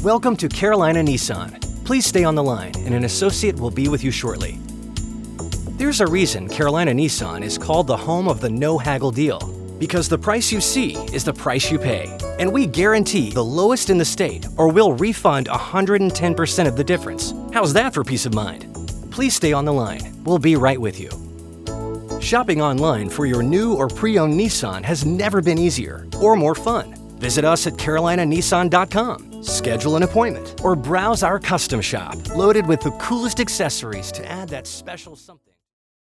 Welcome to Carolina Nissan. Please stay on the line and an associate will be with you shortly. There's a reason Carolina Nissan is called the home of the no haggle deal. Because the price you see is the price you pay. And we guarantee the lowest in the state or we'll refund 110% of the difference. How's that for peace of mind? Please stay on the line. We'll be right with you. Shopping online for your new or pre-owned Nissan has never been easier or more fun. Visit us at carolinanissan.com, schedule an appointment, or browse our custom shop loaded with the coolest accessories to add that special something.